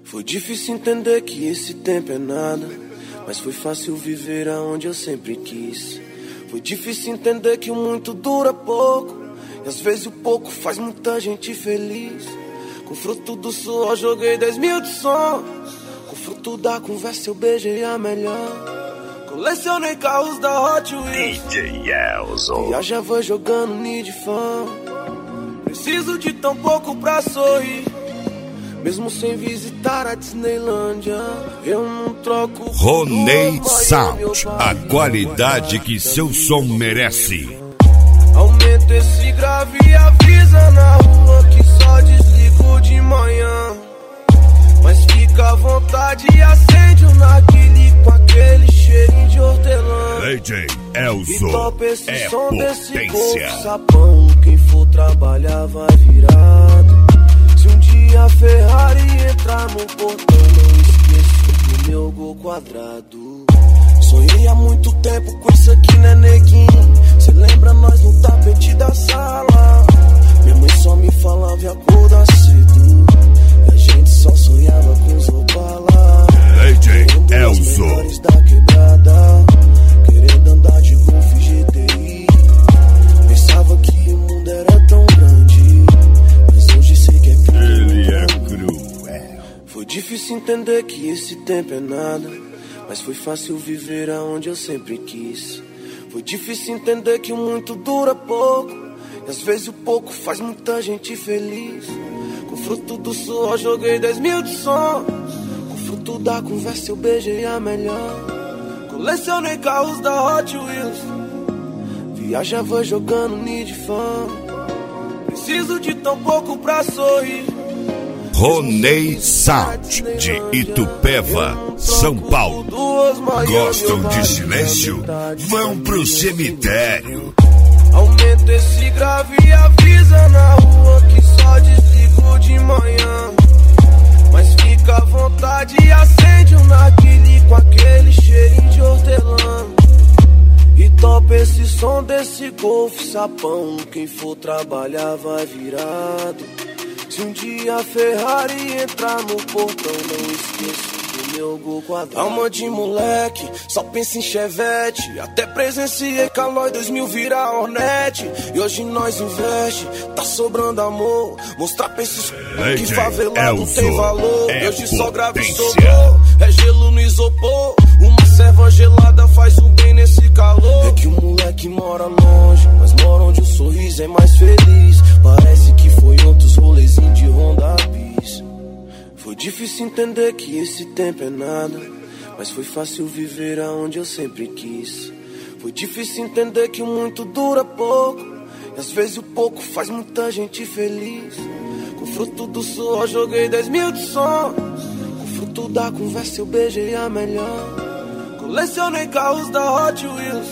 Foi difícil entender que esse tempo é nada, mas foi fácil viver aonde eu sempre quis. Foi difícil entender que o muito dura pouco, e às vezes o pouco faz muita gente feliz. Com fruto do suor joguei 10 mil de sonhos, com fruto da conversa eu beijei a melhor. Colecionei carros da Hot Wheels, DJ Elzo. viajava jogando Need Fan. Preciso de tão pouco pra sorrir, mesmo sem visitar a Disneylândia. Eu não troco. Ronei Sound, a qualidade que seu som merece. Aumenta esse grave e avisa na rua que só desligo de manhã. Mas fica à vontade e acende o narguilé com aquele cheirinho de hortelã. DJ Elzo E topa esse som desse potência. povo sapão. Quem for trabalhar vai virado. Se um dia a Ferrari entrar no portão, não esqueço do meu gol quadrado. Sonhei há muito tempo com isso aqui, né, neguinho? Cê lembra nós no tapete da sala? Minha mãe só me falava e acordar cedo, e a gente só sonhava com os Opala. DJ Querendo os Elzo. melhores da quebrada, querendo andar de Golf GTI. Pensava que o mundo era tão grande, mas hoje sei que é Ele é cruel. Foi difícil entender que esse tempo é nada, mas foi fácil viver aonde eu sempre quis. Foi difícil entender que o muito dura pouco, e às vezes o pouco faz muita gente feliz. Com fruto do suor joguei 10 mil de sonhos, com fruto da conversa eu beijei a melhor. Colecionei carros da Hot Wheels, viajava jogando Need Fan. Preciso de tão pouco pra sorrir. Ronei Sound, de Itupeva, São Paulo. Gostam de silêncio? Vão pro cemitério. Aumenta esse grave e avisa na rua que só desligo de manhã. Mas fica à vontade e acende um narguilé com aquele cheirinho de hortelã. E topa esse som desse Golf sapão. Quem for trabalhar vai virado. Se um dia a Ferrari entrar no portão, não esqueço do meu gol quadrado. Alma de moleque, só pensa em Chevette. Até presenciei Calói 2000 virar Hornet. E hoje nós investe, tá sobrando amor. Mostrar pra esses que favelado tem valor. Hoje só grave e sobrou, é gelo no isopor. Uma serva gelada faz um bem nesse calor. É que o moleque mora longe, mas mora onde o sorriso é mais feliz. Parece que foi outros rolezinhos de Honda Bis. Foi difícil entender que esse tempo é nada, mas foi fácil viver aonde eu sempre quis. Foi difícil entender que o muito dura pouco, e às vezes o pouco faz muita gente feliz. Com fruto do suor joguei 10 mil de sonhos, com fruto da conversa eu beijei a melhor. Colecionei carros da Hot Wheels,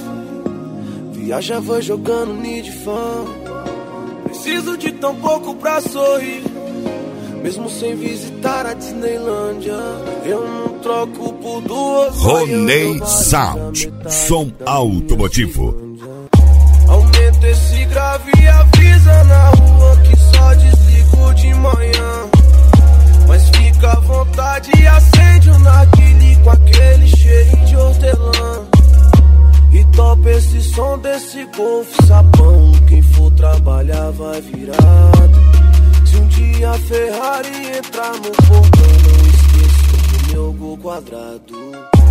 viajava jogando Need Fan. Preciso de tão pouco pra sorrir, mesmo sem visitar a Disneylândia. Eu não troco por duas. Ronei Sound, som automotivo. Aumenta esse grave e avisa na rua que só desligo de manhã. Mas fica à vontade e acende o narguilé com aquele cheirinho de hortelã. E topa esse som desse Golf sapão. Quem for trabalhar vai virado. Se um dia a Ferrari entrar no portão, não esqueço do meu gol quadrado.